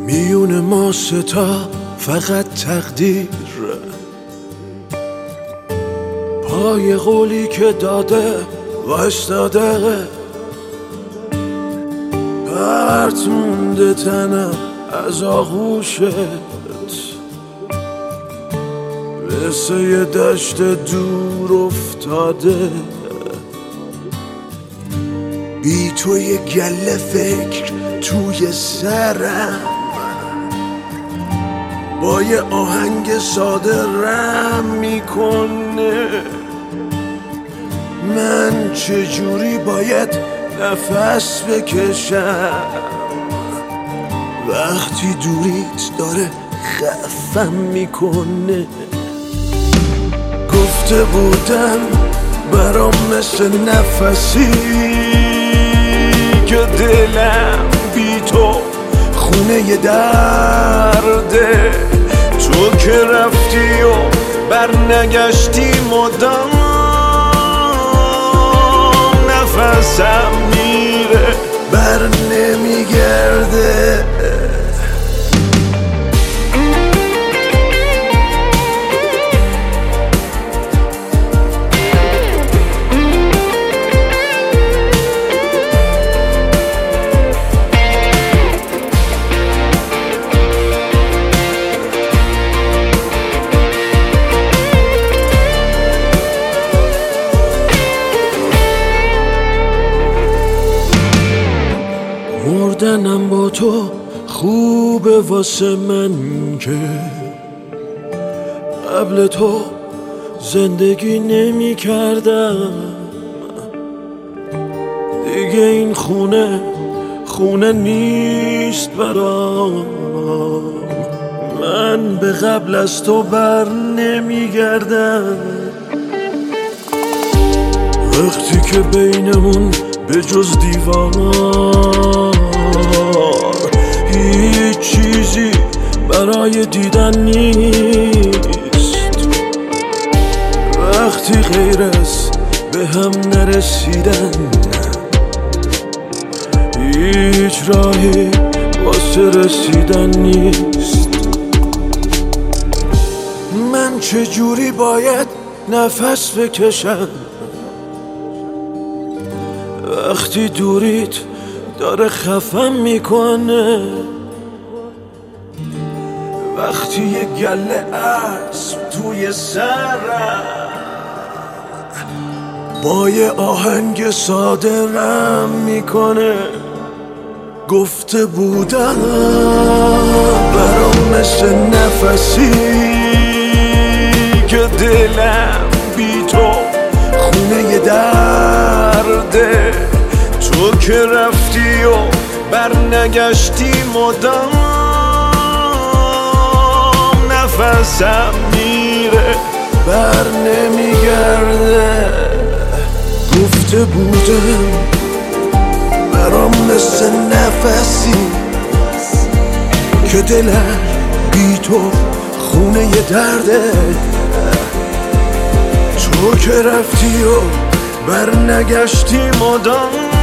میون ما ستا فقط تقدیر، پای قولی که داده وایستاده، پرت مونده تنم از آغوشت، مثل یه دشت دور افتاده. بی تو یه گله فکر توی سرم، با یه آهنگ ساده رم میکنه. من چجوری باید نفس بکشم وقتی دوریت داره خفم میکنه؟ گفته بودم برام مثل نفسی که دلم بی تو خونه ی درده. تو که رفتی و برنگشتی مدام نفسم میره بر نمیگرده. مردنم با تو خوبه واسه من که قبل تو زندگی نمی کردم. دیگه این خونه نیست برام. من به قبل از تو بر نمی گردم. وقتی که بینمون به جز دیوار هیچ چیزی برای دیدن نیست، وقتی غیر از به هم نرسیدن هیچ راهی واسه رسیدن نیست. من چجوری باید نفس بکشم وقتی دوریت داره خفم میکنه؟ وقتی یه گله اسب توی سرم با یه آهنگ ساده رم میکنه. گفته بودم برام مثل نفسی که دلم بی تو خونه ی درده. تو که رفتی و برنگشتی مدام نفسم میره بر نمیگرده. گفته بودم برام مثل نفسی که دلم بی تو خونه ی درده. تو که رفتی و برنگشتی مدام